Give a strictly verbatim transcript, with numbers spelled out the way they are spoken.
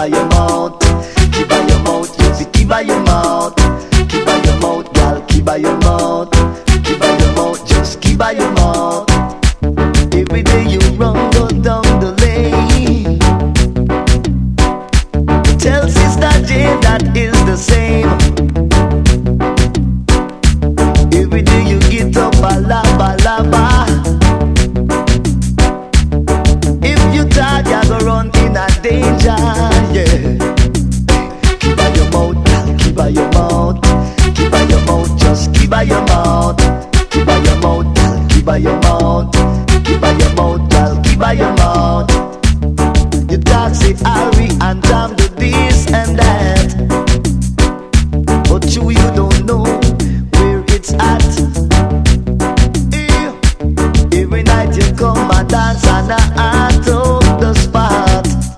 by your mouth, keep by your mouth, you see, keep by your mouth, keep by your mouth, girl, keep by your mouth, keep by your mouth, just keep by your mouth. Every day you run, go down the lane. Tell Sister Jane that is the same. Every day you get up, alaba, alaba. If you tired, you go run in a danger, yeah. Keep by your mouth, girl, keep by your mouth, keep by your mouth, just keep by your mouth, keep by your mouth, girl, keep by your mouth, keep by your mouth, girl, keep by your mouth. You talk, say, hurry and time to this and that.